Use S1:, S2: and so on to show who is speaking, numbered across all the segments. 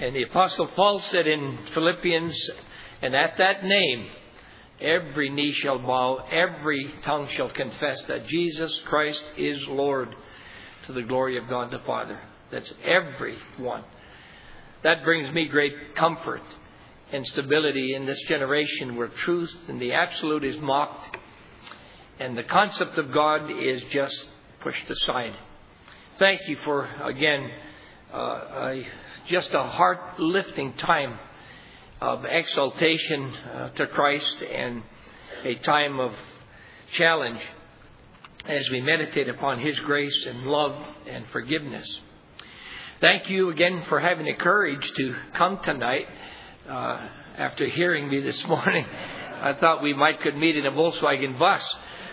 S1: And the Apostle Paul said in Philippians, and at that name, every knee shall bow, every tongue shall confess that Jesus Christ is Lord, to the glory of God the Father. That's everyone. That brings me great comfort and stability in this generation where truth and the absolute is mocked and the concept of God is just pushed aside. Thank you for, again, just a heart-lifting time of exaltation to Christ and a time of challenge as we meditate upon His grace and love and forgiveness. Thank you again for having the courage to come tonight. After hearing me this morning, I thought we could meet in a Volkswagen bus,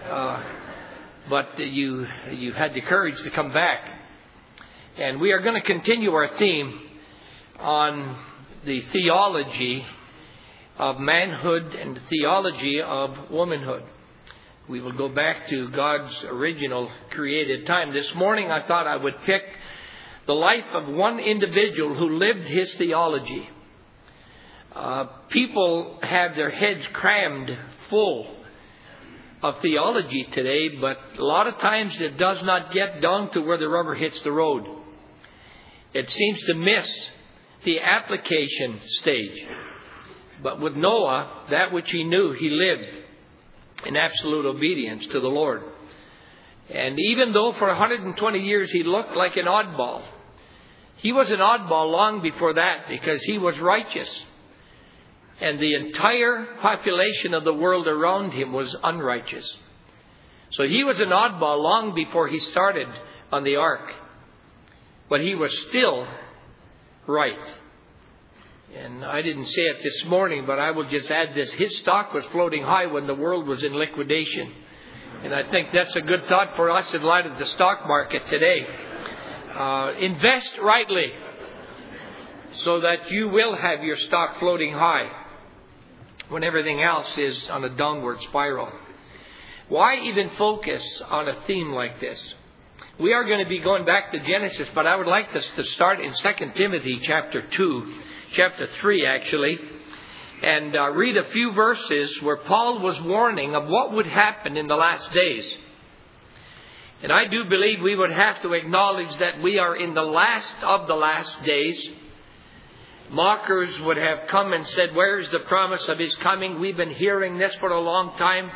S1: but you had the courage to come back. And we are going to continue our theme on the theology of manhood and the theology of womanhood. We will go back to God's original created time. This morning I thought I would pick the life of one individual who lived his theology. People have their heads crammed full of theology today, but a lot of times it does not get down to where the rubber hits the road. It seems to miss the application stage. But with Noah, that which he knew, he lived in absolute obedience to the Lord. And even though for 120 years he looked like an oddball, he was an oddball long before that because he was righteous. And the entire population of the world around him was unrighteous. So he was an oddball long before he started on the ark. But he was still right. And I didn't say it this morning, but I will just add this. His stock was floating high when the world was in liquidation. And I think that's a good thought for us in light of the stock market today. Invest rightly so that you will have your stock floating high when everything else is on a downward spiral. Why even focus on a theme like this? We are going to be going back to Genesis, but I would like us to start in 2 Timothy chapter 3 actually, and read a few verses where Paul was warning of what would happen in the last days. And I do believe we would have to acknowledge that we are in the last of the last days. Mockers would have come and said, where's the promise of His coming? We've been hearing this for a long time.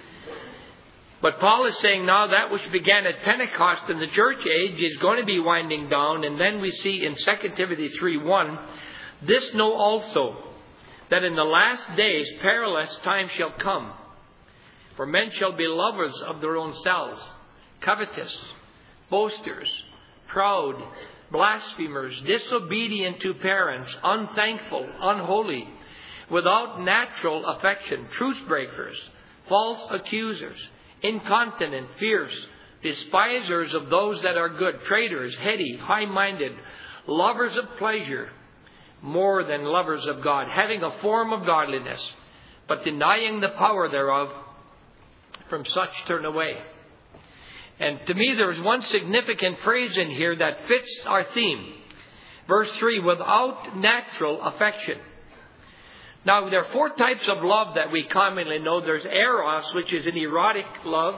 S1: But Paul is saying now that which began at Pentecost in the church age is going to be winding down. And then we see in 2 Timothy 3:1, this know also, that in the last days perilous times shall come. For men shall be lovers of their own selves, covetous, boasters, proud, blasphemers, disobedient to parents, unthankful, unholy, without natural affection, truce breakers, false accusers, incontinent, fierce, despisers of those that are good, traitors, heady, high-minded, lovers of pleasure more than lovers of God, having a form of godliness, but denying the power thereof. From such turn away. And to me there is one significant phrase in here that fits our theme. Verse 3, without natural affection. Now, there are 4 types of love that we commonly know. There's eros, which is an erotic love,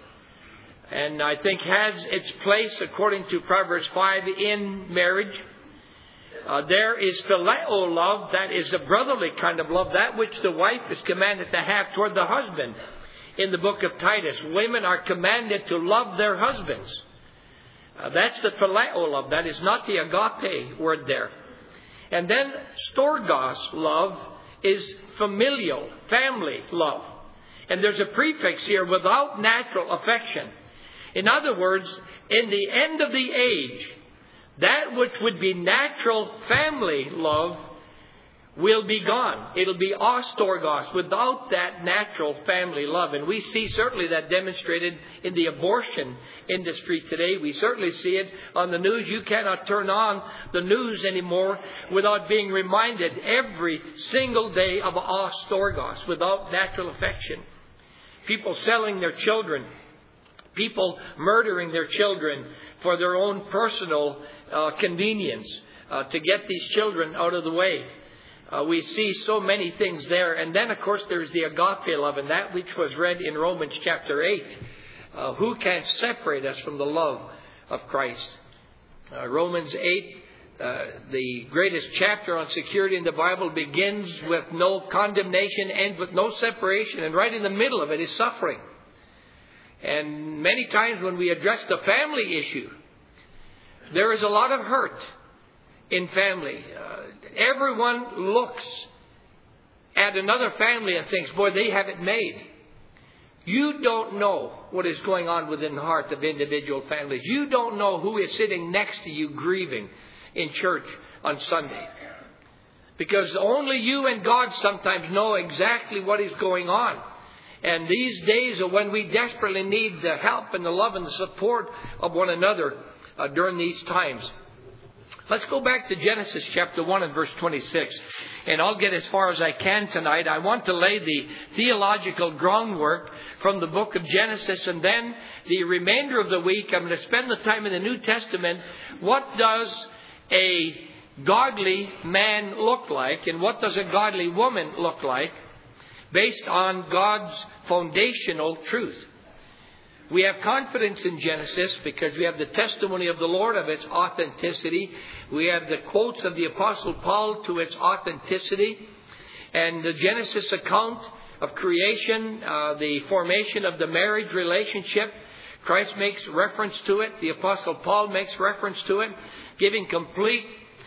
S1: and I think has its place, according to Proverbs 5, in marriage. There is phileo love, that is a brotherly kind of love, that which the wife is commanded to have toward the husband. In the book of Titus, women are commanded to love their husbands. That's the phileo love. That is not the agape word there. And then storgos love is familial, family love. And there's a prefix here, without natural affection. In other words, in the end of the age, that which would be natural family love will be gone. It'll be astorgos, without that natural family love. And we see certainly that demonstrated in the abortion industry today. We certainly see it on the news. You cannot turn on the news anymore without being reminded every single day of astorgos, without natural affection. People selling their children. People murdering their children for their own personal convenience. to get these children out of the way. We see so many things there. And then, of course, there's the agape love, and that which was read in Romans chapter 8. Who can separate us from the love of Christ? Romans 8, the greatest chapter on security in the Bible, begins with no condemnation, ends with no separation, and right in the middle of it is suffering. And many times when we address the family issue, there is a lot of hurt in family. Everyone looks at another family and thinks, boy, they have it made. You don't know what is going on within the heart of individual families. You don't know who is sitting next to you grieving in church on Sunday. Because only you and God sometimes know exactly what is going on. And these days are when we desperately need the help and the love and the support of one another during these times. Let's go back to Genesis chapter 1 and verse 26. And I'll get as far as I can tonight. I want to lay the theological groundwork from the book of Genesis. And then the remainder of the week, I'm going to spend the time in the New Testament. What does a godly man look like? And what does a godly woman look like? Based on God's foundational truth. We have confidence in Genesis because we have the testimony of the Lord of its authenticity. We have the quotes of the Apostle Paul to its authenticity. And the Genesis account of creation, the formation of the marriage relationship, Christ makes reference to it. The Apostle Paul makes reference to it, giving complete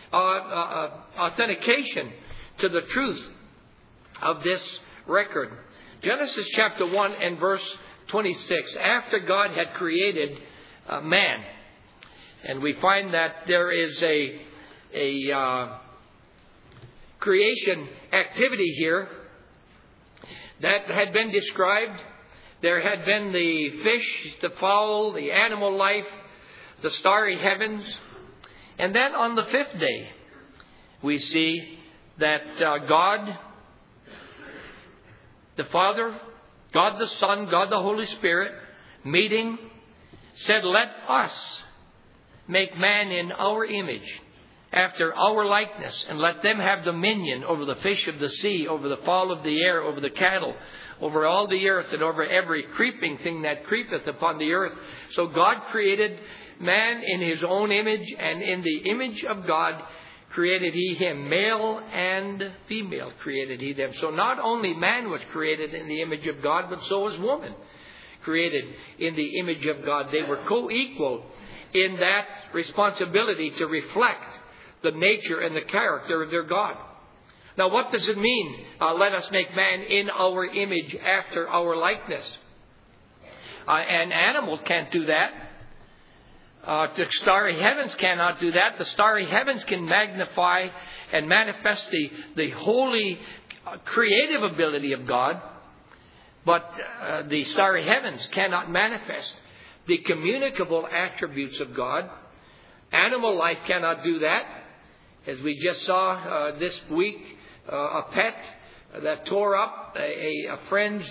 S1: authentication to the truth of this record. Genesis chapter 1 and verse 26. After God had created man, and we find that there is a creation activity here that had been described. There had been the fish, the fowl, the animal life, the starry heavens. And then on the fifth day, we see that God the Father, God the Son, God the Holy Spirit, meeting, said, let us make man in our image, after our likeness, and let them have dominion over the fish of the sea, over the fowl of the air, over the cattle, over all the earth, and over every creeping thing that creepeth upon the earth. So God created man in his own image, and in the image of God created he him. Male and female created he them. So not only man was created in the image of God, but so was woman created in the image of God. They were co-equal in that responsibility to reflect the nature and the character of their God. Now, what does it mean? Let us make man in our image, after our likeness. And animals can't do that. The starry heavens cannot do that. The starry heavens can magnify and manifest the holy creative ability of God. But the starry heavens cannot manifest the communicable attributes of God. Animal life cannot do that. As we just saw this week, a pet that tore up a friend's,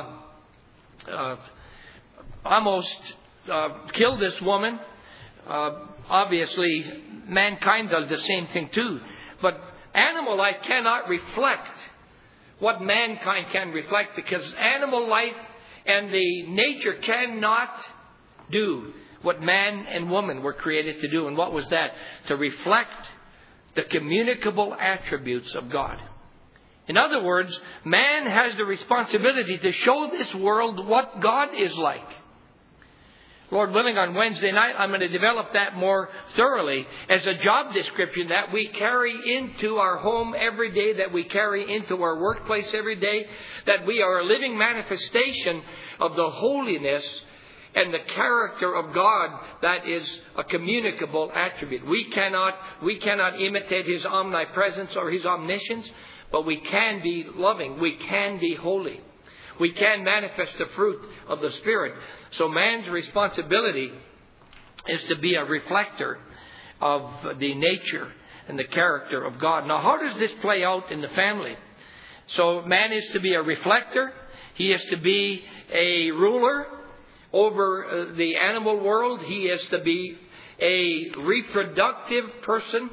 S1: almost killed this woman. Obviously, mankind does the same thing too. But animal life cannot reflect what mankind can reflect, because animal life and the nature cannot do what man and woman were created to do. And what was that? To reflect the communicable attributes of God. In other words, man has the responsibility to show this world what God is like. Lord willing, on Wednesday night, I'm going to develop that more thoroughly as a job description that we carry into our home every day, that we carry into our workplace every day, that we are a living manifestation of the holiness and the character of God that is a communicable attribute. We cannot imitate His omnipresence or His omniscience, but we can be loving. We can be holy. We can manifest the fruit of the Spirit. So man's responsibility is to be a reflector of the nature and the character of God. Now, how does this play out in the family? So man is to be a reflector. He is to be a ruler over the animal world. He is to be a reproductive person.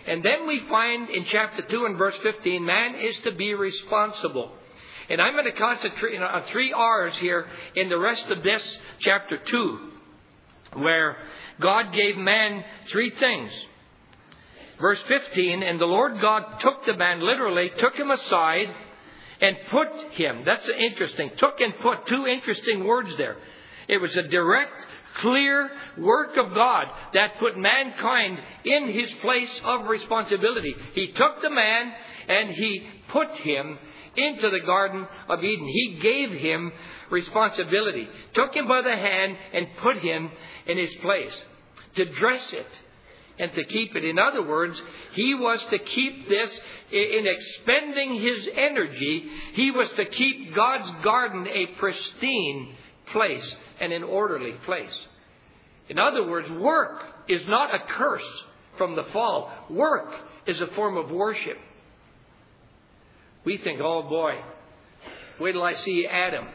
S1: And then we find in chapter 2 and verse 15, man is to be responsible. And I'm going to concentrate on 3 R's here in the rest of this chapter 2, where God gave man 3 things. Verse 15, and the Lord God took the man, literally took him aside and put him. That's interesting. Took and put, 2 interesting words there. It was a direct, clear work of God that put mankind in his place of responsibility. He took the man and he put him into the Garden of Eden. He gave him responsibility. Took him by the hand and put him in his place. To dress it and to keep it. In other words, he was to keep this in expending his energy. He was to keep God's garden a pristine place and an orderly place. In other words, work is not a curse from the fall. Work is a form of worship. We think, oh boy, wait till I see Adam.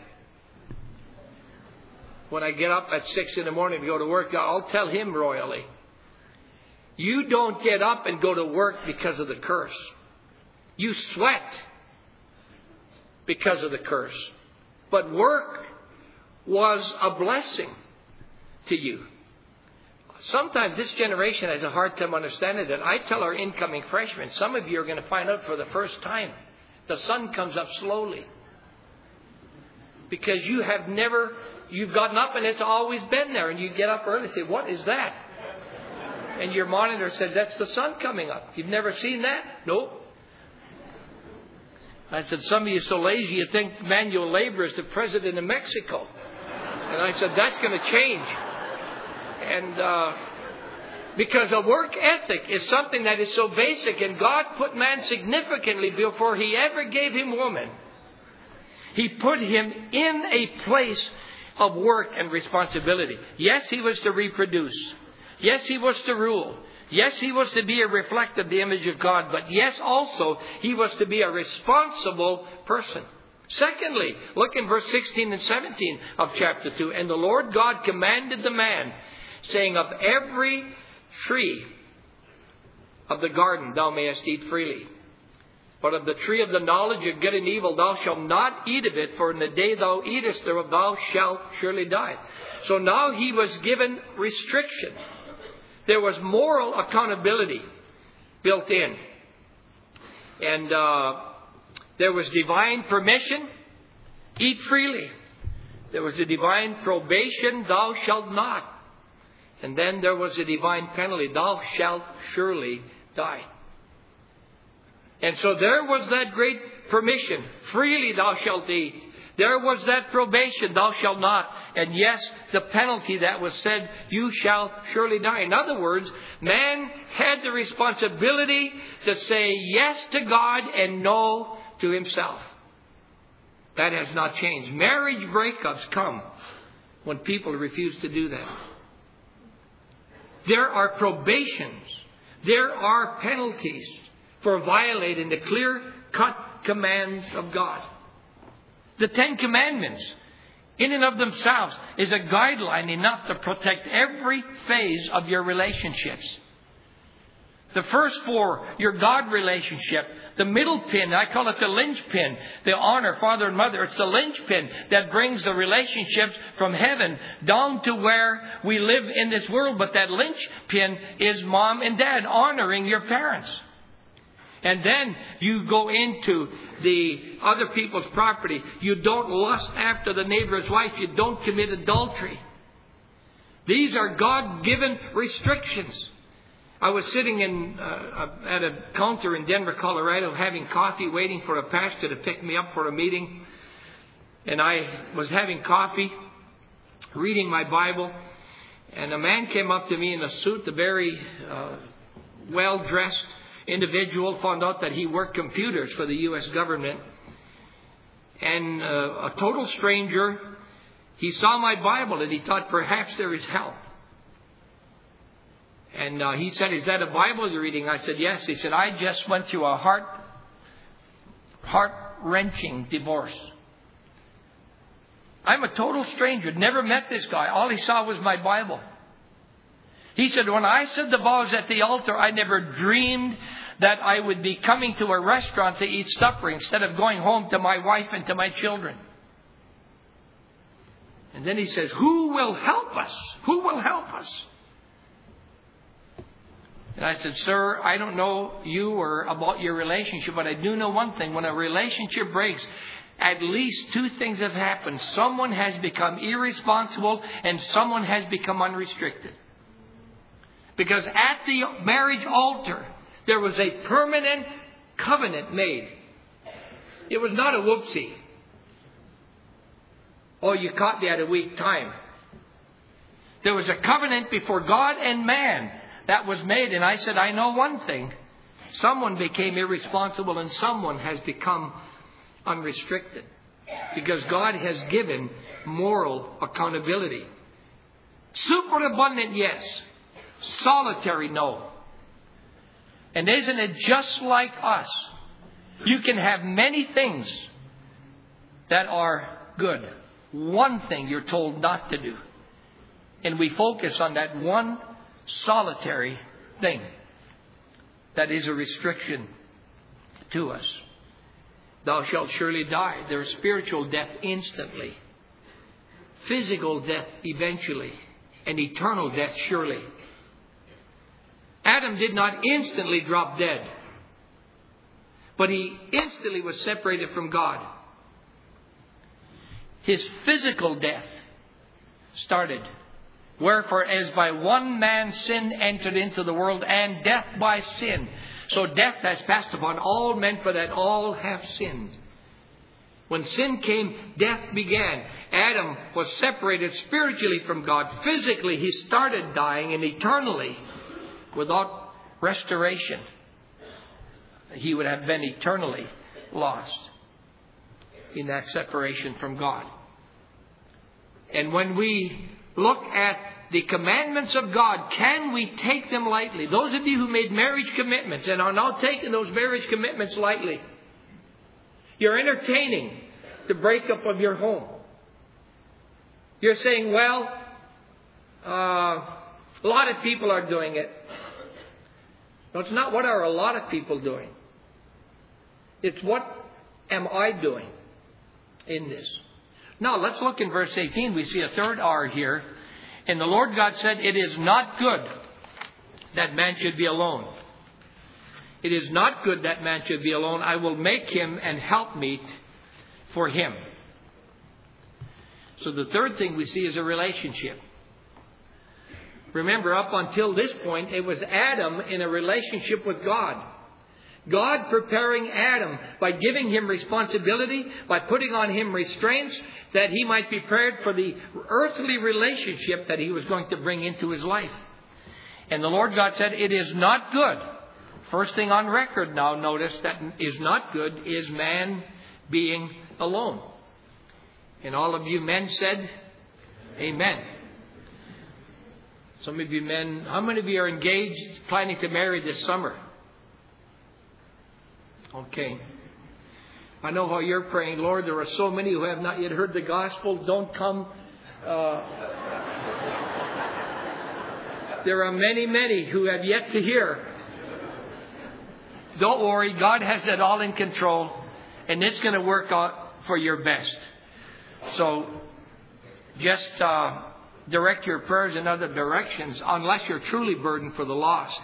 S1: When I get up at 6 in the morning to go to work, I'll tell him royally. You don't get up and go to work because of the curse. You sweat because of the curse. But work was a blessing to you. Sometimes this generation has a hard time understanding that. I tell our incoming freshmen, some of you are going to find out for the first time, the sun comes up slowly. Because you've gotten up and it's always been there. And you get up early and say, what is that? And your monitor said, that's the sun coming up. You've never seen that? Nope. I said, some of you are so lazy you think manual labor is the president of Mexico. And I said, that's going to change. And because a work ethic is something that is so basic, and God put man significantly before he ever gave him woman. He put him in a place of work and responsibility. Yes, he was to reproduce. Yes, he was to rule. Yes, he was to be a reflect of the image of God. But yes, also, he was to be a responsible person. Secondly, look in verse 16 and 17 of chapter 2. And the Lord God commanded the man, saying, of every tree of the garden thou mayest eat freely. But of the tree of the knowledge of good and evil thou shalt not eat of it, for in the day thou eatest thereof thou shalt surely die. So now he was given restriction. There was moral accountability built in. And there was divine permission, eat freely. There was a divine probation, thou shalt not. And then there was a divine penalty, thou shalt surely die. And so there was that great permission, freely thou shalt eat. There was that probation, thou shalt not. And yes, the penalty that was said, you shall surely die. In other words, man had the responsibility to say yes to God and no to himself. That has not changed. Marriage breakups come when people refuse to do that. There are probations. There are penalties for violating the clear-cut commands of God. The 10 Commandments, in and of themselves, is a guideline enough to protect every phase of your relationships. The first 4, your God relationship. The middle pin, I call it the linchpin. The honor, father and mother. It's the linchpin that brings the relationships from heaven down to where we live in this world. But that linchpin is mom and dad honoring your parents. And then you go into the other people's property. You don't lust after the neighbor's wife. You don't commit adultery. These are God-given restrictions. I was sitting at a counter in Denver, Colorado, having coffee, waiting for a pastor to pick me up for a meeting. And I was having coffee, reading my Bible. And a man came up to me in a suit, a very well-dressed individual, found out that he worked computers for the U.S. government. And a total stranger, he saw my Bible and he thought perhaps there is help. And he said, is that a Bible you're reading? I said, yes. He said, I just went through a heart-wrenching divorce. I'm a total stranger, never met this guy. All he saw was my Bible. He said, when I said the vows at the altar, I never dreamed that I would be coming to a restaurant to eat supper instead of going home to my wife and to my children. And then he says, who will help us? Who will help us? And I said, sir, I don't know you or about your relationship, but I do know one thing. When a relationship breaks, at least two things have happened. Someone has become irresponsible and someone has become unrestricted. Because at the marriage altar, there was a permanent covenant made. It was not a whoopsie. Oh, you caught me at a weak time. There was a covenant before God and man that was made. And I said, I know one thing. Someone became irresponsible and someone has become unrestricted. Because God has given moral accountability. Superabundant, yes. Solitary, no. And isn't it just like us? You can have many things that are good. One thing you're told not to do. And we focus on that one solitary thing that is a restriction to us. Thou shalt surely die. There's spiritual death instantly. Physical death eventually. And eternal death surely. Adam did not instantly drop dead. But he instantly was separated from God. His physical death started. Wherefore, as by one man sin entered into the world, and death by sin. So death has passed upon all men, for that all have sinned. When sin came, death began. Adam was separated spiritually from God. Physically, he started dying, and eternally, without restoration, he would have been eternally lost in that separation from God. And when we look at the commandments of God, can we take them lightly? Those of you who made marriage commitments and are now taking those marriage commitments lightly, you're entertaining the breakup of your home. You're saying, well, a lot of people are doing it. No, it's not what are a lot of people doing. It's what am I doing in this? Now, let's look in verse 18. We see a third R here. And the Lord God said, it is not good that man should be alone. It is not good that man should be alone. I will make him an helpmeet for him. So the third thing we see is a relationship. Remember, up until this point, it was Adam in a relationship with God. God preparing Adam by giving him responsibility, by putting on him restraints, that he might be prepared for the earthly relationship that he was going to bring into his life. And the Lord God said, it is not good. First thing on record now, notice that is not good is man being alone. And all of you men said, amen. Some of you men, how many of you are engaged, planning to marry this summer? Okay. I know how you're praying. Lord, there are so many who have not yet heard the gospel. Don't come. There are many, many who have yet to hear. Don't worry. God has it all in control. And it's going to work out for your best. So just direct your prayers in other directions unless you're truly burdened for the lost.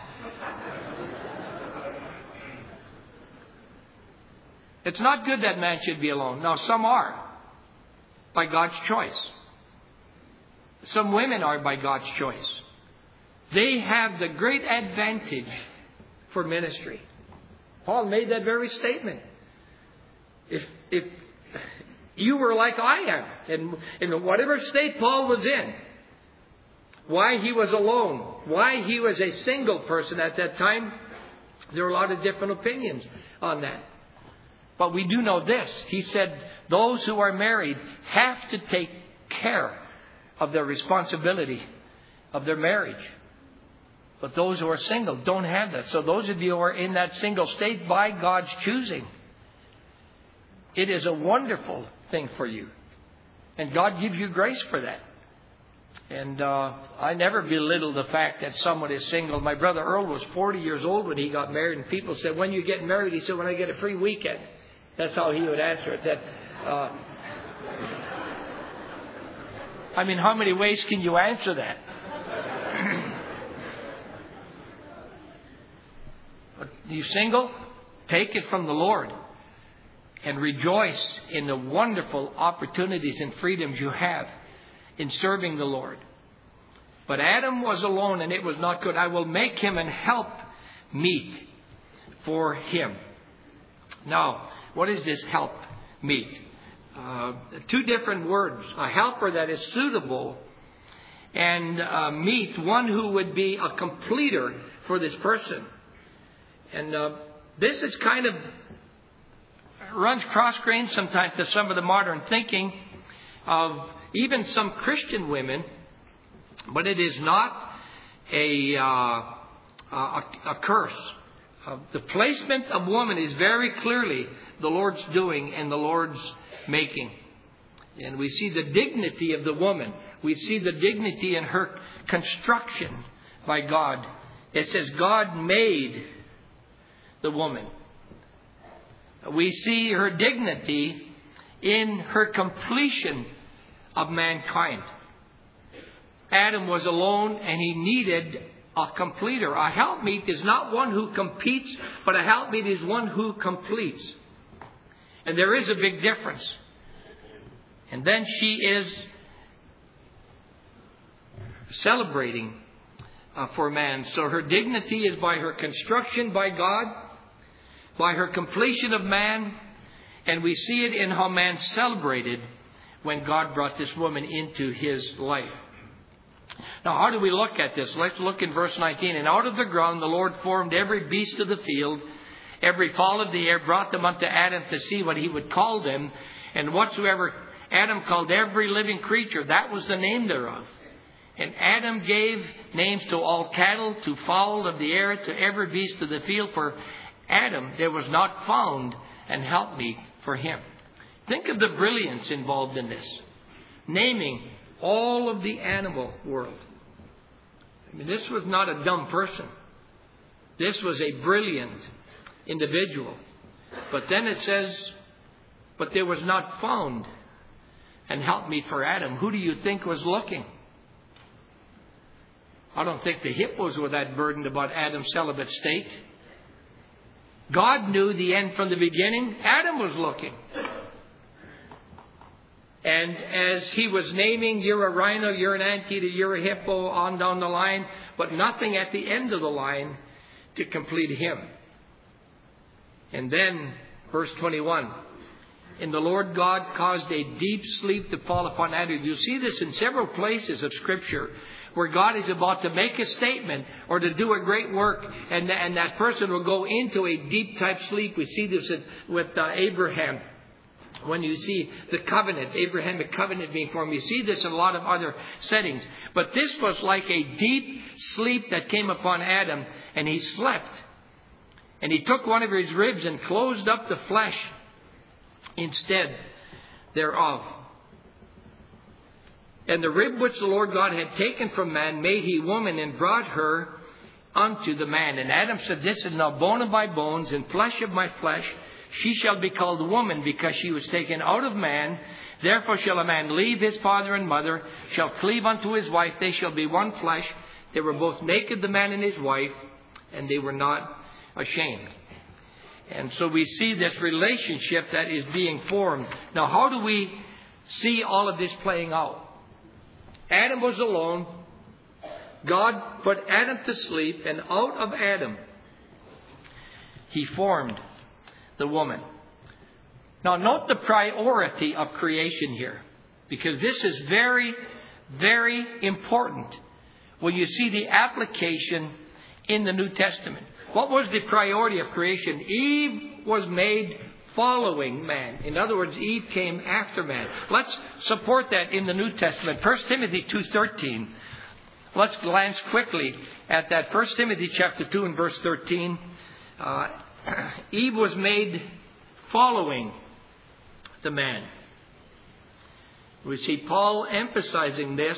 S1: It's not good that man should be alone. Now, some are by God's choice. Some women are by God's choice. They have the great advantage for ministry. Paul made that very statement. If you were like I am, in whatever state Paul was in, why he was alone, why he was a single person at that time, there are a lot of different opinions on that. But we do know this. He said those who are married have to take care of their responsibility of their marriage. But those who are single don't have that. So those of you who are in that single state by God's choosing, it is a wonderful thing for you. And God gives you grace for that. And I never belittle the fact that someone is single. My brother Earl was 40 years old when he got married, and people said, "When you get married?" He said, "When I get a free weekend." That's how he would answer it. I mean, how many ways can you answer that? Are you single? Take it from the Lord and rejoice in the wonderful opportunities and freedoms you have in serving the Lord. But Adam was alone, and it was not good. I will make him an help meet for him. Now, what is this help meet? Two different words. A helper that is suitable, and meet, one who would be a completer for this person. And this is kind of runs cross-grain sometimes to some of the modern thinking of even some Christian women, but it is not a curse. The placement of woman is very clearly the Lord's doing and the Lord's making. And we see the dignity of the woman. We see the dignity in her construction by God. It says God made the woman. We see her dignity in her completion of mankind. Adam was alone, and he needed a completer. A helpmeet is not one who competes, but a helpmeet is one who completes. And there is a big difference. And then she is celebrating for man. So her dignity is by her construction by God, by her completion of man, and we see it in how man celebrated when God brought this woman into his life. Now, how do we look at this? Let's look in verse 19. And out of the ground the Lord formed every beast of the field, every fowl of the air, brought them unto Adam to see what he would call them. And whatsoever Adam called every living creature, that was the name thereof. And Adam gave names to all cattle, to fowl of the air, to every beast of the field. For Adam there was not found an helpmeet for him. Think of the brilliance involved in this. Naming all of the animal world. I mean, this was not a dumb person. This was a brilliant individual. But then it says, but there was not found an helpmeet for Adam. Who do you think was looking? I don't think the hippos were that burdened about Adam's celibate state. God knew the end from the beginning. Adam was looking. And as he was naming, you're a rhino, you're an anteater, you're a hippo, on down the line, but nothing at the end of the line to complete him. And then, verse 21, and the Lord God caused a deep sleep to fall upon Adam. You'll see this in several places of Scripture, where God is about to make a statement or to do a great work, and that person will go into a deep type sleep. We see this with Abraham. When you see the covenant, Abrahamic covenant being formed, you see this in a lot of other settings. But this was like a deep sleep that came upon Adam, and he slept. And he took one of his ribs and closed up the flesh instead thereof. And the rib which the Lord God had taken from man made he woman, and brought her unto the man. And Adam said, this is now bone of my bones and flesh of my flesh. She shall be called woman, because she was taken out of man. Therefore shall a man leave his father and mother, shall cleave unto his wife. They shall be one flesh. They were both naked, the man and his wife, and they were not ashamed. And so we see this relationship that is being formed. Now, how do we see all of this playing out? Adam was alone. God put Adam to sleep, and out of Adam he formed the woman. Now note the priority of creation here, because this is very, very important when you see the application in the New Testament. What was the priority of creation? Eve was made following man. In other words, Eve came after man. Let's support that in the New Testament. 1 Timothy 2:13. Let's glance quickly at that. 1 Timothy chapter 2 and verse 13. Eve was made following the man. We see Paul emphasizing this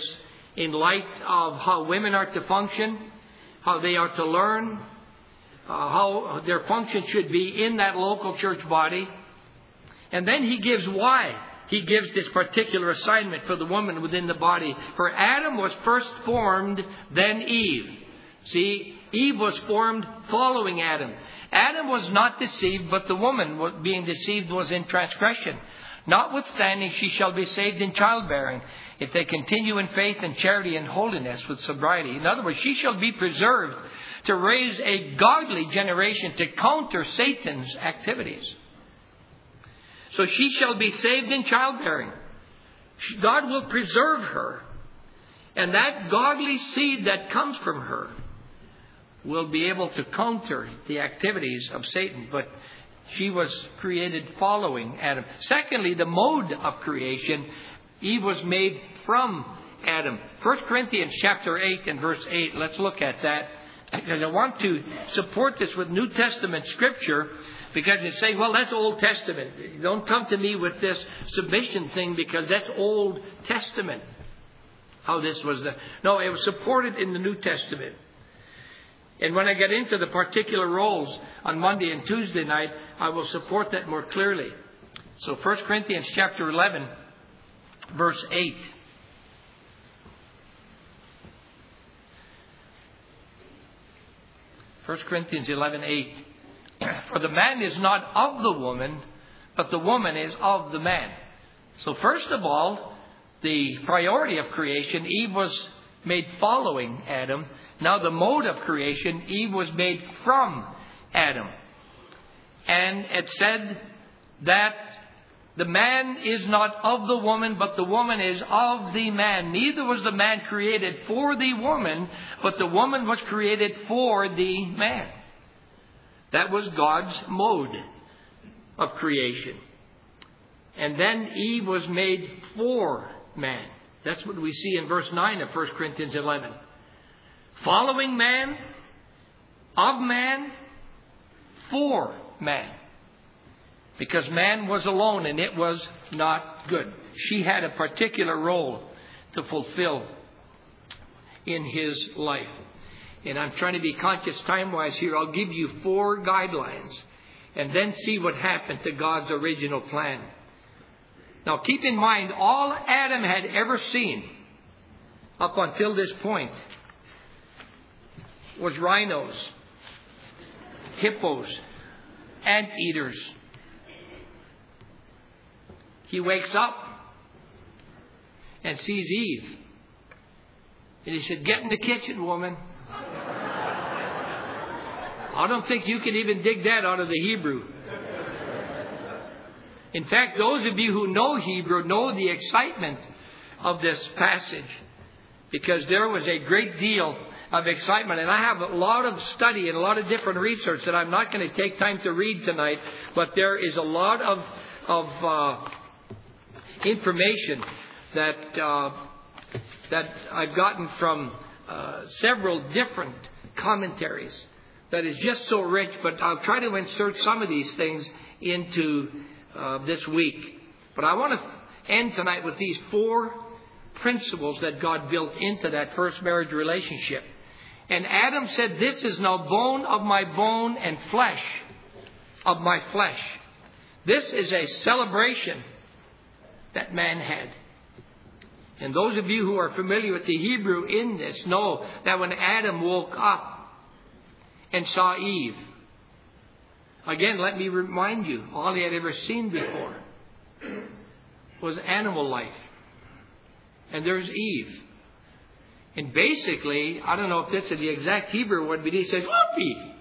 S1: in light of how women are to function, how they are to learn, how their function should be in that local church body. And then he gives why. He gives this particular assignment for the woman within the body. For Adam was first formed, then Eve. See, Eve was formed following Adam. Adam was not deceived, but the woman being deceived was in transgression. Notwithstanding, she shall be saved in childbearing, if they continue in faith and charity and holiness with sobriety. In other words, she shall be preserved to raise a godly generation to counter Satan's activities. So she shall be saved in childbearing. God will preserve her. And that godly seed that comes from her will be able to counter the activities of Satan. But she was created following Adam. Secondly, the mode of creation. Eve was made from Adam. 1 Corinthians chapter 8 and verse 8. Let's look at that. Because I want to support this with New Testament scripture. Because it's saying, well, that's Old Testament. Don't come to me with this submission thing because that's Old Testament. How this was done. No, it was supported in the New Testament. And when I get into the particular roles on Monday and Tuesday night, I will support that more clearly. So 1 Corinthians chapter 11, verse 8. First Corinthians 11:8. For the man is not of the woman, but the woman is of the man. So first of all, the priority of creation, Eve was made following Adam. Now the mode of creation, Eve was made from Adam. And it said that the man is not of the woman, but the woman is of the man. Neither was the man created for the woman, but the woman was created for the man. That was God's mode of creation. And then Eve was made for man. That's what we see in verse 9 of 1 Corinthians 11. Following man, of man, for man. Because man was alone and it was not good. She had a particular role to fulfill in his life. And I'm trying to be conscious time-wise here. I'll give you 4 guidelines and then see what happened to God's original plan. Now keep in mind, all Adam had ever seen up until this point was rhinos, hippos, anteaters. He wakes up and sees Eve. And he said, "Get in the kitchen, woman." I don't think you can even dig that out of the Hebrew. In fact, those of you who know Hebrew know the excitement of this passage, because there was a great deal of excitement. And I have a lot of study and a lot of different research that I'm not going to take time to read tonight, but there is a lot of information that I've gotten from several different commentaries that is just so rich. But I'll try to insert some of these things into this week. But I want to end tonight with these 4 principles that God built into that first marriage relationship. And Adam said, "This is now bone of my bone and flesh of my flesh." This is a celebration that man had. And those of you who are familiar with the Hebrew in this know that when Adam woke up and saw Eve, again, let me remind you, all he had ever seen before was animal life. And there's Eve. And basically, I don't know if this is the exact Hebrew word, but he says, "Whoopee."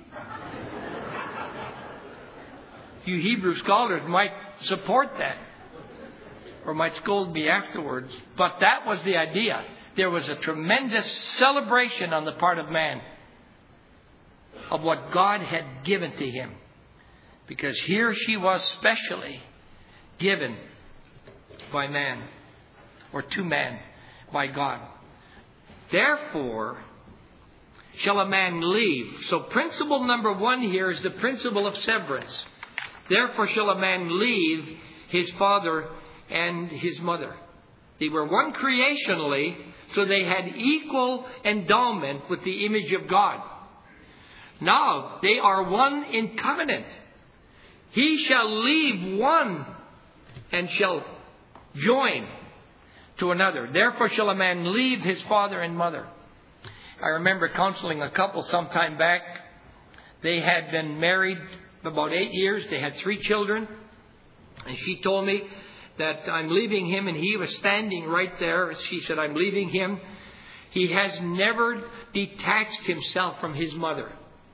S1: You Hebrew scholars might support that, or might scold me afterwards. But that was the idea. There was a tremendous celebration on the part of man of what God had given to him. Because here she was specially given by man, or to man by God. Therefore, shall a man leave. So principle number 1 here is the principle of severance. Therefore shall a man leave his father and his mother. They were one creationally, So they had equal endowment with the image of God. Now they are one in covenant. He shall leave one and shall join to another. Therefore shall a man leave his father and mother. I remember counseling a couple some time back. They had been married about 8 years. They had 3 children. And she told me that I'm leaving him, and he was standing right there. She said, I'm leaving him. He has never detached himself from his mother.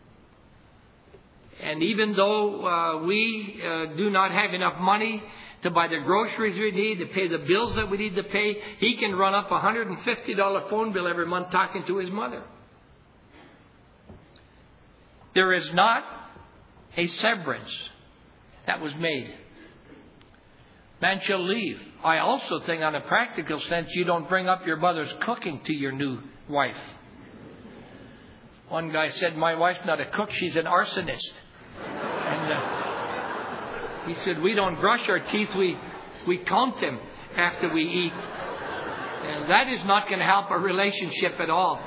S1: And even though we do not have enough money to buy the groceries we need, to pay the bills that we need to pay, he can run up a $150 phone bill every month talking to his mother. There is not a severance that was made. Man shall leave. I also think on a practical sense, you don't bring up your mother's cooking to your new wife. One guy said, my wife's not a cook, she's an arsonist. And he said, we don't brush our teeth, we count them after we eat. And that is not going to help our relationship at all.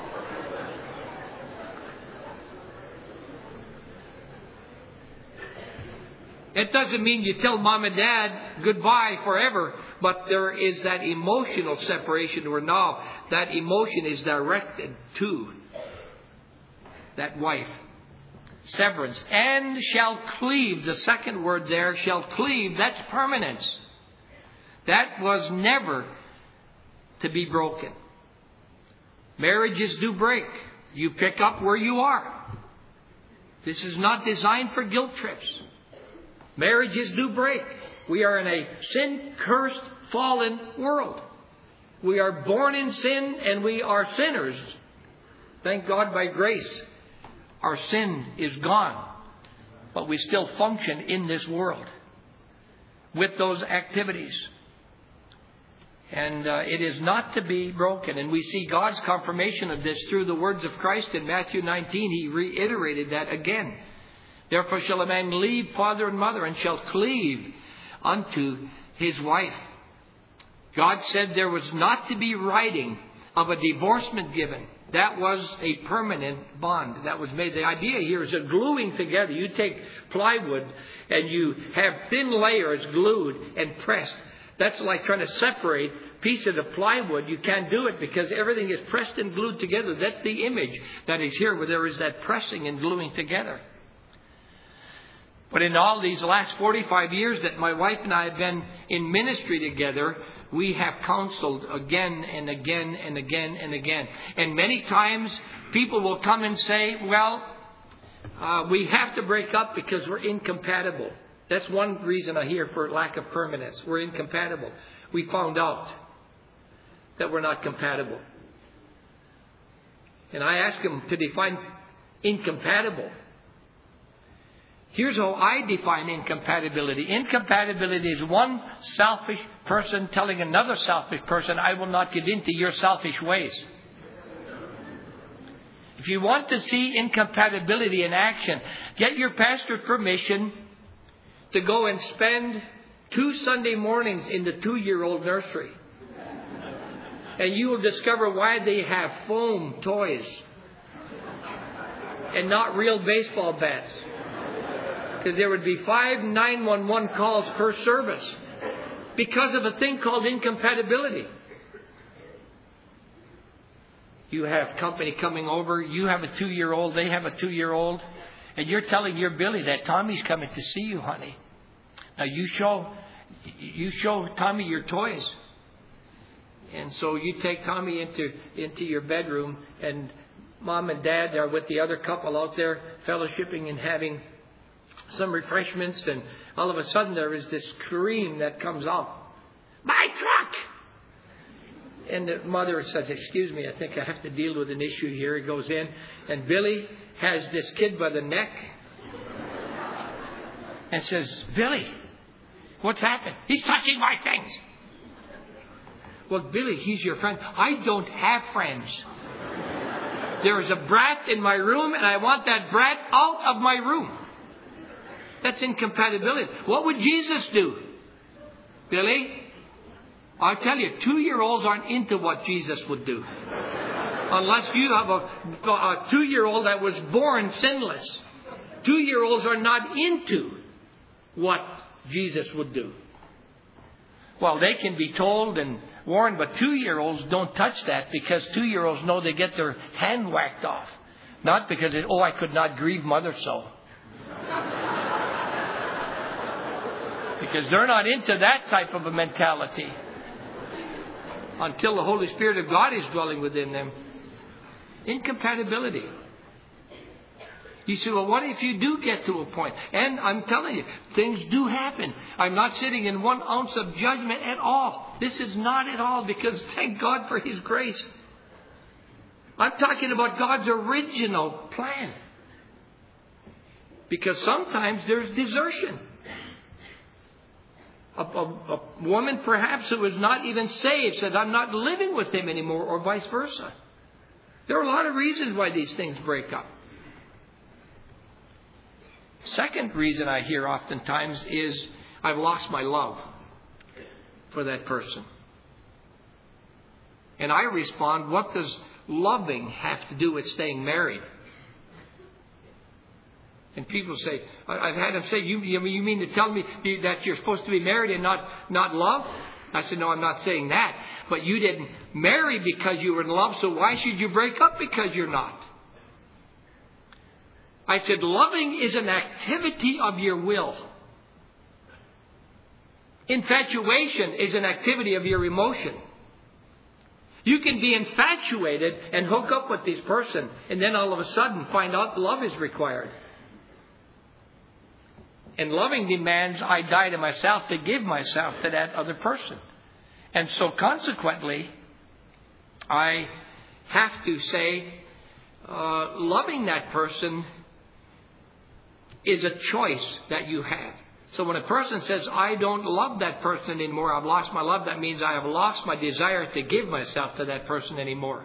S1: It doesn't mean you tell mom and dad goodbye forever, but there is that emotional separation where now that emotion is directed to that wife. Severance. And shall cleave. The second word there, shall cleave. That's permanence. That was never to be broken. Marriages do break. You pick up where you are. This is not designed for guilt trips. Marriages do break. We are in a sin-cursed, fallen world. We are born in sin and we are sinners. Thank God by grace, our sin is gone. But we still function in this world with those activities. And it is not to be broken. And we see God's confirmation of this through the words of Christ in Matthew 19. He reiterated that again. Therefore shall a man leave father and mother and shall cleave unto his wife. God said there was not to be writing of a divorcement given. That was a permanent bond that was made. The idea here is a gluing together. You take plywood and you have thin layers glued and pressed. That's like trying to separate pieces of plywood. You can't do it because everything is pressed and glued together. That's the image that is here, where there is that pressing and gluing together. But in all these last 45 years that my wife and I have been in ministry together, we have counseled again and again and again and again. And many times people will come and say, well, we have to break up because we're incompatible. That's one reason I hear for lack of permanence. We're incompatible. We found out that we're not compatible. And I ask them to define incompatible. Here's how I define incompatibility. Incompatibility is one selfish person telling another selfish person, I will not get into your selfish ways. If you want to see incompatibility in action, get your pastor's permission to go and spend 2 Sunday mornings in the 2-year-old nursery. And you will discover why they have foam toys and not real baseball bats. Because there would be 5 911 calls per service because of a thing called incompatibility. You have company coming over. You have a 2-year-old. They have a 2-year-old. And you're telling your Billy that Tommy's coming to see you, honey. Now you show Tommy your toys. And so you take Tommy into your bedroom, and mom and dad are with the other couple out there fellowshipping and having some refreshments, and all of a sudden there is this scream that comes out. My truck! And the mother says, excuse me, I think I have to deal with an issue here. He goes in, and Billy has this kid by the neck and says, Billy, what's happened? He's touching my things. Well, Billy, he's your friend. I don't have friends. There is a brat in my room, and I want that brat out of my room. That's incompatibility. What would Jesus do? Billy, I tell you, 2-year-olds aren't into what Jesus would do. Unless you have a 2-year-old that was born sinless. 2-year-olds are not into what Jesus would do. Well, they can be told and warned, but 2-year-olds don't touch that because 2-year-olds know they get their hand whacked off. Not because, I could not grieve mother so. Because they're not into that type of a mentality until the Holy Spirit of God is dwelling within them. Incompatibility. You say, well, what if you do get to a point? And I'm telling you, things do happen. I'm not sitting in 1 ounce of judgment at all. This is not at all, because thank God for His grace. I'm talking about God's original plan. Because sometimes there's desertion. A woman perhaps who is not even saved says, I'm not living with him anymore, or vice versa. There are a lot of reasons why these things break up. Second reason I hear oftentimes is I've lost my love for that person. And I respond, what does loving have to do with staying married? And people say, I've had them say, you mean to tell me that you're supposed to be married and not love? I said, no, I'm not saying that. But you didn't marry because you were in love, so why should you break up because you're not? I said, loving is an activity of your will. Infatuation is an activity of your emotion. You can be infatuated and hook up with this person and then all of a sudden find out love is required. And loving demands I die to myself to give myself to that other person. And so consequently, I have to say, loving that person is a choice that you have. So when a person says, I don't love that person anymore, I've lost my love, that means I have lost my desire to give myself to that person anymore.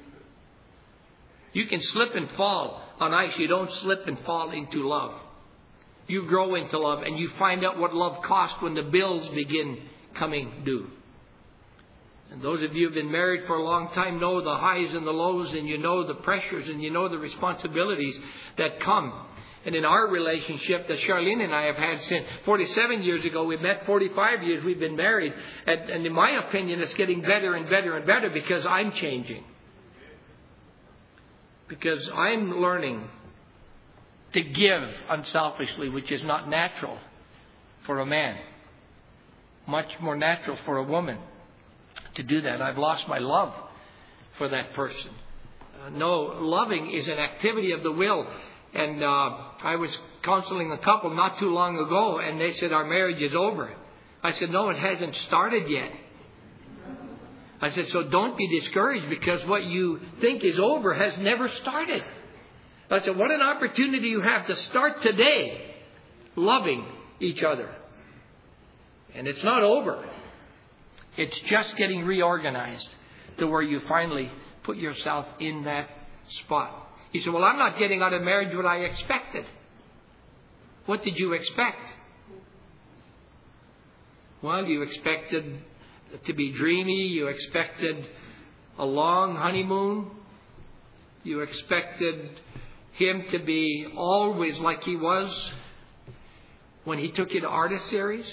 S1: You can slip and fall on ice. You don't slip and fall into love. You grow into love and you find out what love costs when the bills begin coming due. And those of you who have been married for a long time know the highs and the lows, and you know the pressures and you know the responsibilities that come. And in our relationship that Charlene and I have had since 47 years ago, we met 45 years we've been married. And in my opinion, it's getting better and better and better because I'm changing. Because I'm learning to give unselfishly, which is not natural for a man. Much more natural for a woman to do that. I've lost my love for that person. No, loving is an activity of the will. And I was counseling a couple not too long ago, and they said, our marriage is over. I said, no, it hasn't started yet. I said, so don't be discouraged, because what you think is over has never started. I said, what an opportunity you have to start today loving each other. And it's not over. It's just getting reorganized to where you finally put yourself in that spot. He said, well, I'm not getting out of marriage what I expected. What did you expect? Well, you expected to be dreamy. You expected a long honeymoon. You expected him to be always like he was when he took you to Artist Series.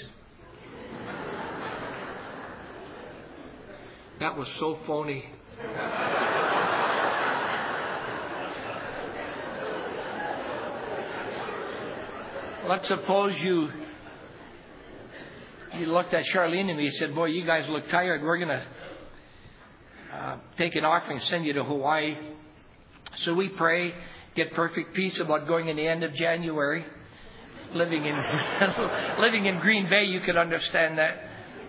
S1: That was so phony. Let's suppose you looked at Charlene and me and said, boy, you guys look tired. We're going to take an offering, send you to Hawaii. So we pray, get perfect peace about going in the end of January. Living in Green Bay, you could understand that.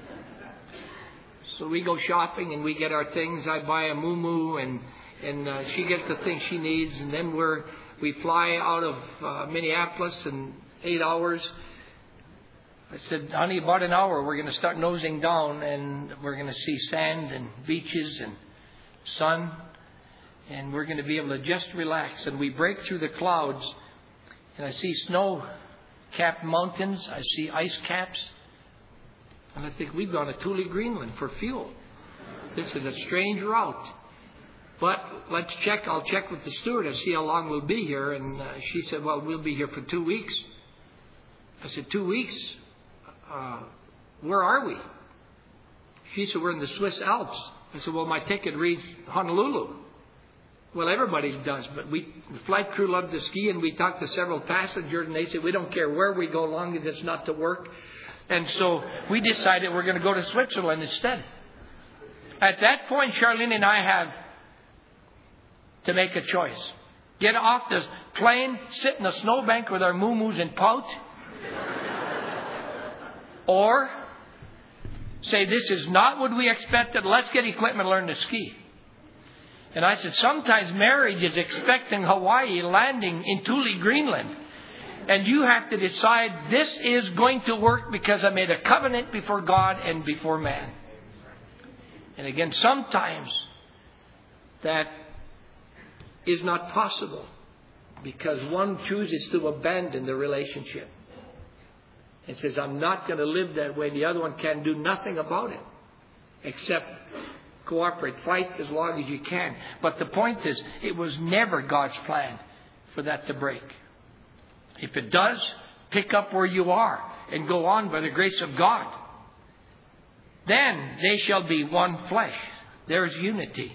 S1: So we go shopping and we get our things. I buy a muumuu and she gets the things she needs. And then we fly out of Minneapolis in 8 hours. I said, honey, about an hour we're going to start nosing down and we're going to see sand and beaches and sun. And we're going to be able to just relax. And we break through the clouds and I see snow-capped mountains. I see ice caps. And I think, we've gone to Thule, Greenland for fuel. This is a strange route. But let's check. I'll check with the steward and see how long we'll be here. And she said, well, we'll be here for 2 weeks. I said, 2 weeks? Where are we? She said, we're in the Swiss Alps. I said, well, my ticket reads Honolulu. Well, everybody's does, but the flight crew loved to ski, and we talked to several passengers, and they said, we don't care where we go, long as it's not to work. And so we decided we're going to go to Switzerland instead. At that point, Charlene and I have to make a choice. Get off the plane, sit in a snowbank with our moo-moos and pout, or say, this is not what we expected, let's get equipment and learn to ski. And I said, sometimes marriage is expecting Hawaii, landing in Thule, Greenland. And you have to decide, this is going to work because I made a covenant before God and before man. And again, sometimes that is not possible because one chooses to abandon the relationship and says, I'm not going to live that way. The other one can do nothing about it except cooperate, fight as long as you can. But the point is, it was never God's plan for that to break. If it does, pick up where you are and go on by the grace of God. Then they shall be one flesh. There's unity.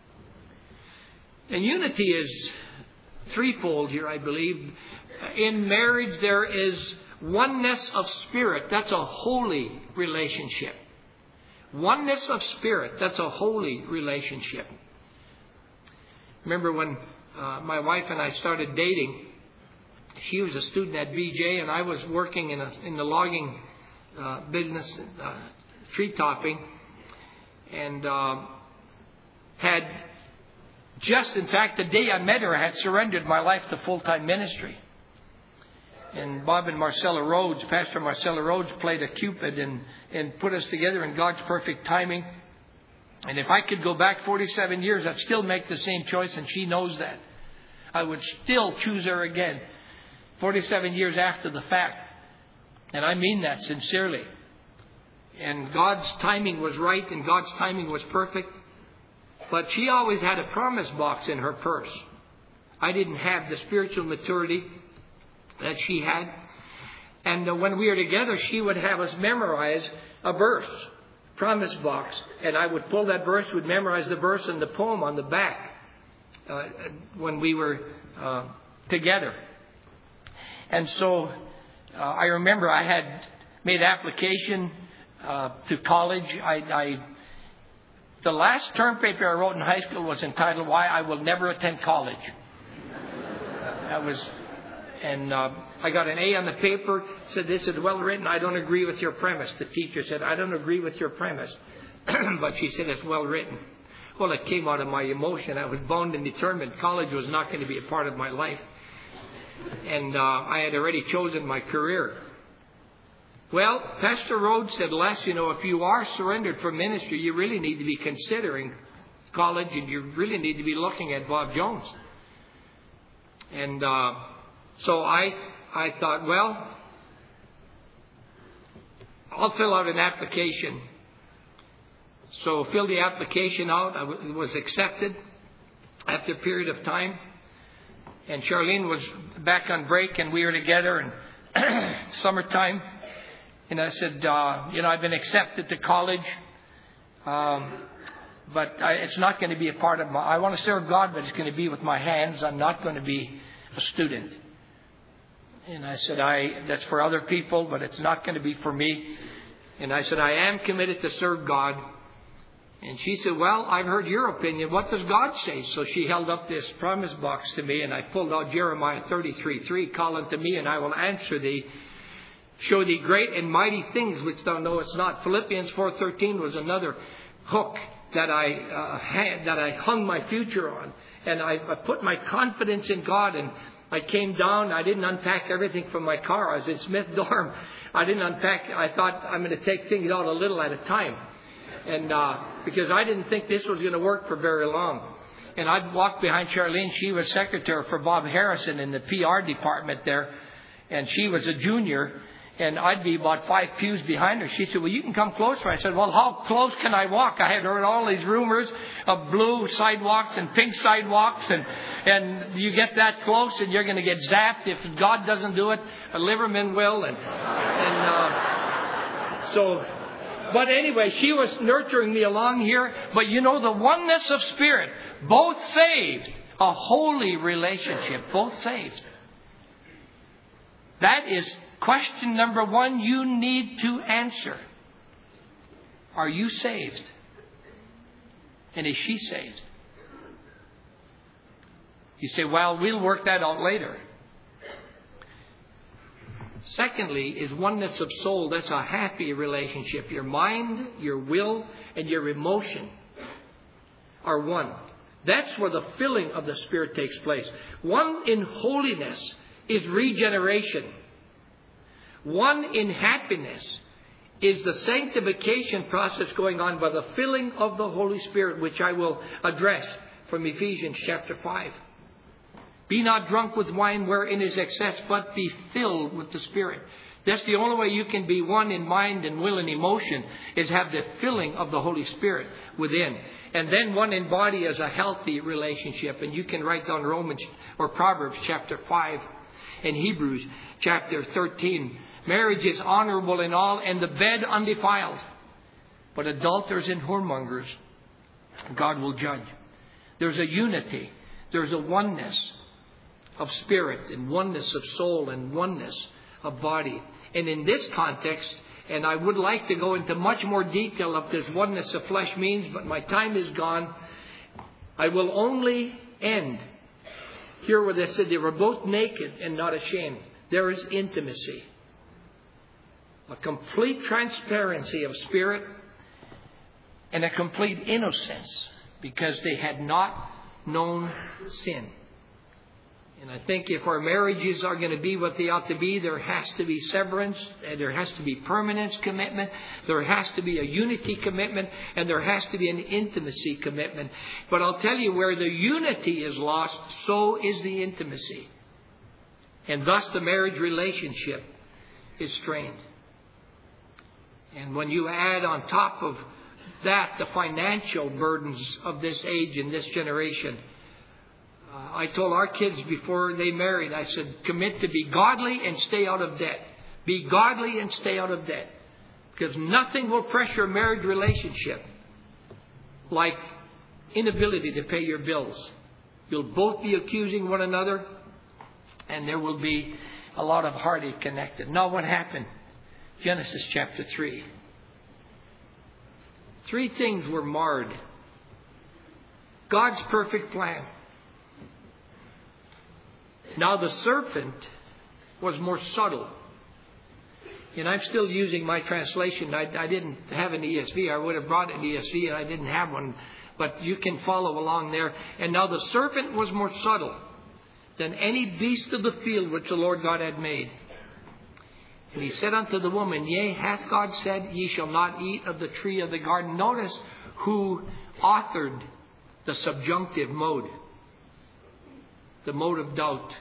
S1: And unity is threefold here, I believe. In marriage, there is oneness of spirit. That's a holy relationship. Oneness of spirit. That's a holy relationship. Remember when my wife and I started dating, she was a student at BJ and I was working in the logging business, tree topping, and had just, in fact, the day I met her, I had surrendered my life to full-time ministry. And Bob and Marcella Rhodes, Pastor Marcella Rhodes, played a Cupid and put us together in God's perfect timing. And if I could go back 47 years, I'd still make the same choice, and she knows that. I would still choose her again 47 years after the fact. And I mean that sincerely. And God's timing was right, and God's timing was perfect. But she always had a promise box in her purse. I didn't have the spiritual maturity that she had. And when we were together, she would have us memorize a verse, promise box. And I would pull that verse, would memorize the verse and the poem on the back when we were together. And so I remember I had made application to college. The last term paper I wrote in high school was entitled, Why I Will Never Attend College. I got an A on the paper, said this is well written, I don't agree with your premise. The teacher said, I don't agree with your premise. But she said, it's well written. Well, it came out of my emotion. I was bound and determined. College was not going to be a part of my life. And I had already chosen my career. Well, Pastor Rhodes said, Les, if you are surrendered for ministry, you really need to be considering college, and you really need to be looking at Bob Jones. And so I thought, well, I'll fill out an application. So filled the application out. I was accepted after a period of time. And Charlene was back on break, and we were together in summertime. And I said, I've been accepted to college, but it's not going to be a part of I want to serve God, but it's going to be with my hands. I'm not going to be a student. And I said, that's for other people, but it's not going to be for me. And I said, I am committed to serve God. And she said, well, I've heard your opinion. What does God say? So she held up this promise box to me, and I pulled out Jeremiah 33:3. Call unto me, and I will answer thee. Show thee great and mighty things which thou knowest not. Philippians 4:13 was another hook that I hung my future on. And I put my confidence in God, and I came down. I didn't unpack everything from my car. I was in Smith Dorm. I didn't unpack. I thought I'm going to take things out a little at a time. And because I didn't think this was going to work for very long. And I'd walk behind Charlene. She was secretary for Bob Harrison in the PR department there. And she was a junior. And I'd be about 5 pews behind her. She said, well, you can come closer. I said, well, how close can I walk? I had heard all these rumors of blue sidewalks and pink sidewalks. And you get that close and you're going to get zapped. If God doesn't do it, a liverman will. But anyway, she was nurturing me along here. But you know, the oneness of spirit, both saved, a holy relationship, both saved. That is question number one you need to answer. Are you saved? And is she saved? You say, well, we'll work that out later. Secondly, is oneness of soul. That's a happy relationship. Your mind, your will, and your emotion are one. That's where the filling of the Spirit takes place. One in holiness is regeneration. One in happiness is the sanctification process going on by the filling of the Holy Spirit, which I will address from Ephesians chapter 5. Be not drunk with wine wherein is excess, but be filled with the Spirit. That's the only way you can be one in mind and will and emotion, is have the filling of the Holy Spirit within. And then one in body as a healthy relationship. And you can write down Romans or Proverbs chapter 5 and Hebrews chapter 13. Marriage is honorable in all, and the bed undefiled. But adulterers and whoremongers, God will judge. There's a unity. There's a oneness of spirit and oneness of soul and oneness of body. And in this context, and I would like to go into much more detail of this oneness of flesh means, but my time is gone. I will only end here where they said they were both naked and not ashamed. There is intimacy. A complete transparency of spirit and a complete innocence because they had not known sin. And I think if our marriages are going to be what they ought to be, there has to be severance, and there has to be permanence commitment, there has to be a unity commitment, and there has to be an intimacy commitment. But I'll tell you, where the unity is lost, so is the intimacy. And thus the marriage relationship is strained. And when you add on top of that the financial burdens of this age and this generation, I told our kids before they married, I said, commit to be godly and stay out of debt. Be godly and stay out of debt. Because nothing will pressure a marriage relationship like inability to pay your bills. You'll both be accusing one another, and there will be a lot of heartache connected. Now what happened? Genesis chapter 3. 3 things were marred. God's perfect plan. Now the serpent was more subtle. And I'm still using my translation. I didn't have an ESV. I would have brought an ESV and I didn't have one. But you can follow along there. And now the serpent was more subtle than any beast of the field which the Lord God had made. And he said unto the woman, Yea, hath God said, Ye shall not eat of the tree of the garden. Notice who authored the subjunctive mode. The mode of doubt.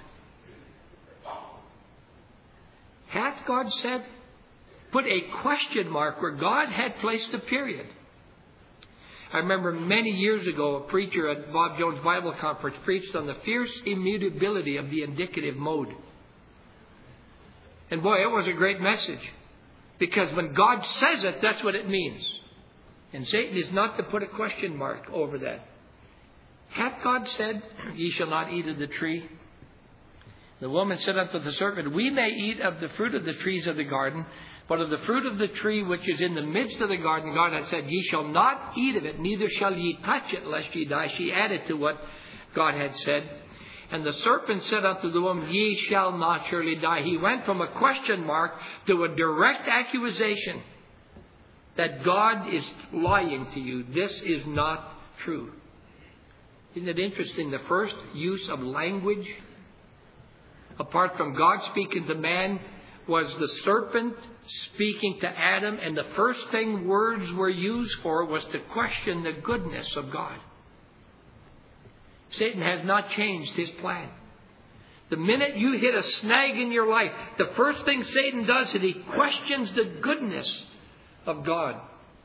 S1: Hath God said? Put a question mark where God had placed a period. I remember many years ago, a preacher at Bob Jones Bible Conference preached on the fierce immutability of the indicative mode. And boy, it was a great message. Because when God says it, that's what it means. And Satan is not to put a question mark over that. Hath God said, Ye shall not eat of the tree? The woman said unto the serpent, We may eat of the fruit of the trees of the garden, but of the fruit of the tree which is in the midst of the garden, God had said, Ye shall not eat of it, neither shall ye touch it, lest ye die. She added to what God had said. And the serpent said unto the woman, Ye shall not surely die. He went from a question mark to a direct accusation that God is lying to you. This is not true. Isn't it interesting? The first use of language, apart from God speaking to man, was the serpent speaking to Adam. And the first thing words were used for was to question the goodness of God. Satan has not changed his plan. The minute you hit a snag in your life, the first thing Satan does is he questions the goodness of God.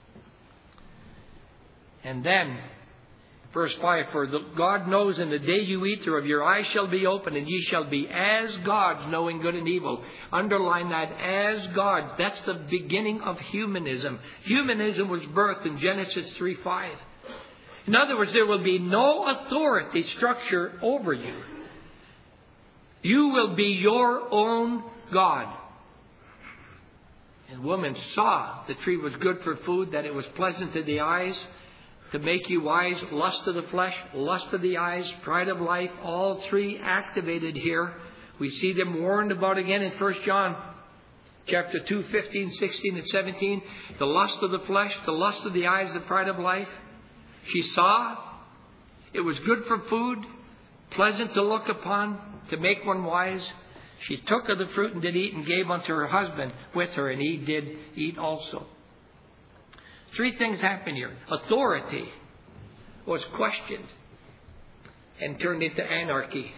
S1: And then, verse 5, for God knows in the day you eat thereof, your eyes shall be opened, and ye shall be as gods, knowing good and evil. Underline that, as gods. That's the beginning of humanism. Humanism was birthed in Genesis 3:5. In other words, there will be no authority structure over you. You will be your own God. And woman saw the tree was good for food, that it was pleasant to the eyes, to make you wise, lust of the flesh, lust of the eyes, pride of life, all three activated here. We see them warned about again in 1 John chapter 2, 15, 16, and 17. The lust of the flesh, the lust of the eyes, the pride of life. She saw it was good for food, pleasant to look upon, to make one wise. She took of the fruit and did eat, and gave unto her husband with her, and he did eat also. Three things happen here. Authority was questioned and turned into anarchy.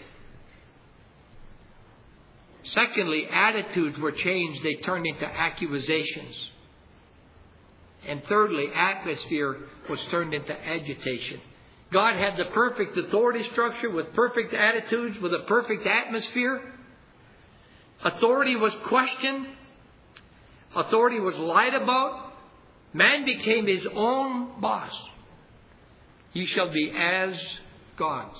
S1: Secondly, attitudes were changed. They turned into accusations. And thirdly, atmosphere was turned into agitation. God had the perfect authority structure with perfect attitudes, with a perfect atmosphere. Authority was questioned. Authority was lied about. Man became his own boss. You shall be as gods.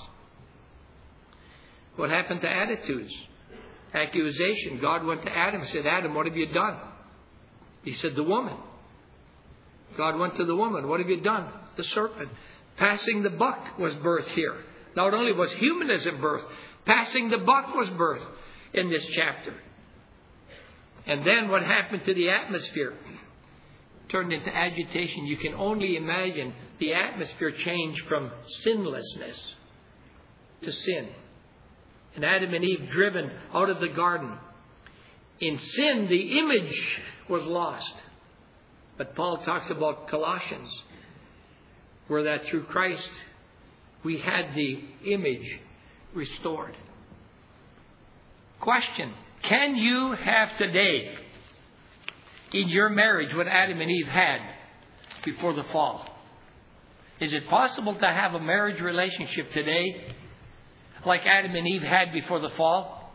S1: What happened to attitudes? Accusation. God went to Adam and said, Adam, what have you done? He said, the woman. God went to the woman. What have you done? The serpent. Passing the buck was birthed here. Not only was humanism birthed, passing the buck was birthed in this chapter. And then what happened to the atmosphere? Turned into agitation. You can only imagine the atmosphere changed from sinlessness to sin. And Adam and Eve driven out of the garden. In sin, the image was lost. But Paul talks about Colossians, where that through Christ we had the image restored. Question: can you have today in your marriage what Adam and Eve had before the fall? Is it possible to have a marriage relationship today like Adam and Eve had before the fall?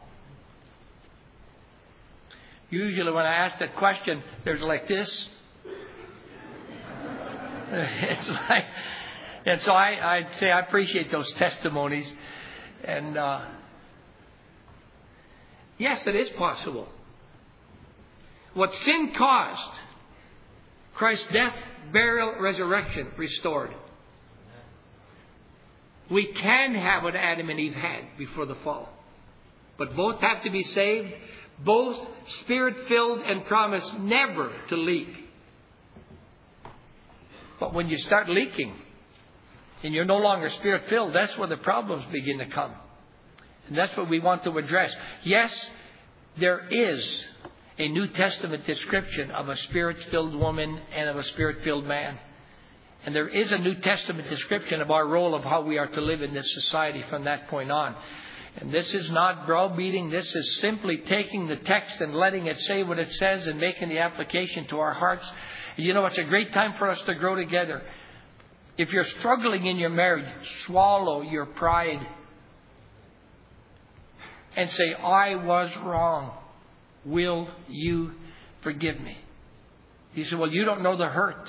S1: Usually when I ask that question, there's like this. It's like, and so I'd say I appreciate those testimonies. And yes, it is possible. What sin caused, Christ's death, burial, resurrection restored. We can have what Adam and Eve had before the fall. But both have to be saved. Both Spirit-filled and promised never to leak. But when you start leaking and you're no longer Spirit-filled, that's where the problems begin to come. And that's what we want to address. Yes, there is a New Testament description of a Spirit-filled woman and of a Spirit-filled man. And there is a New Testament description of our role of how we are to live in this society from that point on. And this is not browbeating. This is simply taking the text and letting it say what it says and making the application to our hearts. You know, it's a great time for us to grow together. If you're struggling in your marriage, swallow your pride and say, I was wrong. Will you forgive me? You say, well, you don't know the hurt.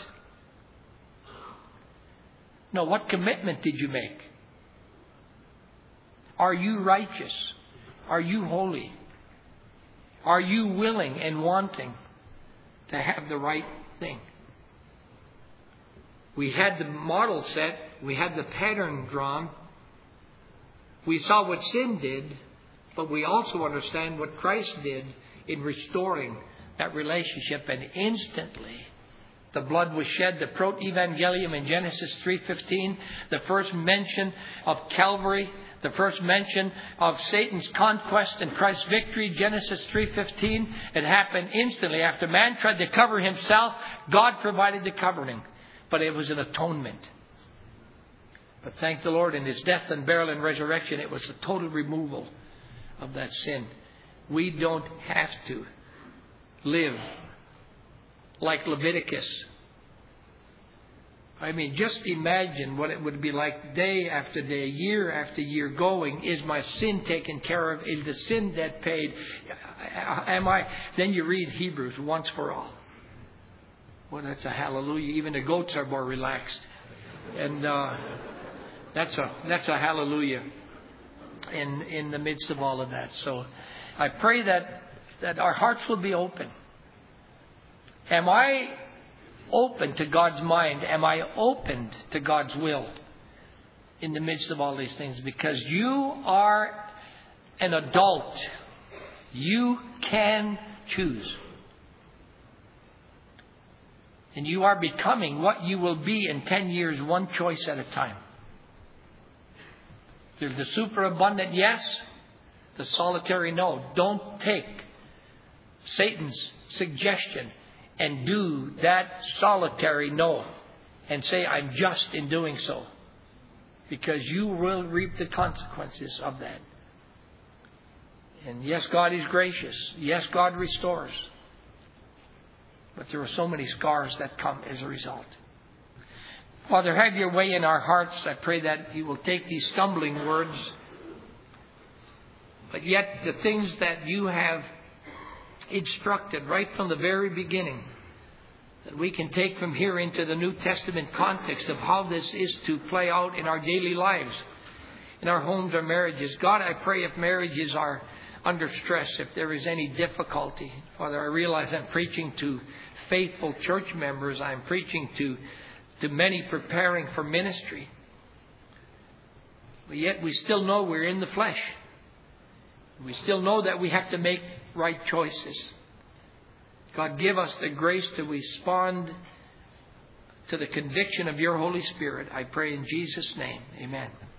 S1: No, what commitment did you make? Are you righteous? Are you holy? Are you willing and wanting to have the right thing? We had the model set. We had the pattern drawn. We saw what sin did, but we also understand what Christ did in restoring that relationship. And instantly, the blood was shed. The proto-evangelium in Genesis 3:15, the first mention of Calvary, the first mention of Satan's conquest and Christ's victory, Genesis 3:15. It happened instantly. After man tried to cover himself, God provided the covering. But it was an atonement. But thank the Lord, in His death and burial and resurrection, it was a total removal of that sin. We don't have to live like Leviticus. I mean, just imagine what it would be like day after day, year after year going. Is my sin taken care of? Is the sin debt paid? Am I? Then you read Hebrews once for all. Well, that's a hallelujah. Even the goats are more relaxed. And that's a hallelujah in the midst of all of that. So I pray that our hearts will be open. Am I open to God's mind? Am I open to God's will in the midst of all these things? Because you are an adult. You can choose. And you are becoming what you will be in 10 years, one choice at a time. There's the superabundant yes, the solitary no. Don't take Satan's suggestion and do that solitary no and say, I'm just in doing so. Because you will reap the consequences of that. And yes, God is gracious. Yes, God restores. But there are so many scars that come as a result. Father, have your way in our hearts. I pray that you will take these stumbling words, but yet the things that you have instructed right from the very beginning, that we can take from here into the New Testament context of how this is to play out in our daily lives, in our homes or marriages. God, I pray if marriages are under stress, if there is any difficulty, Father, I realize I'm preaching to faithful church members. I'm preaching to many preparing for ministry. But yet we still know we're in the flesh. We still know that we have to make right choices. God, give us the grace to respond to the conviction of your Holy Spirit. I pray in Jesus' name. Amen.